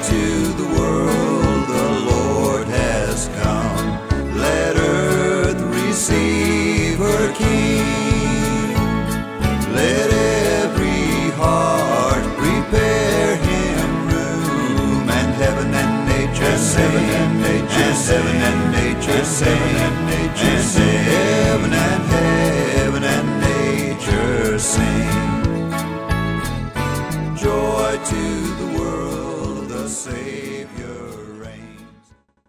into the world the Lord has come. Let earth receive her King. Let every heart prepare him room, and heaven and nature sing, heaven and nature sing, heaven and nature sing.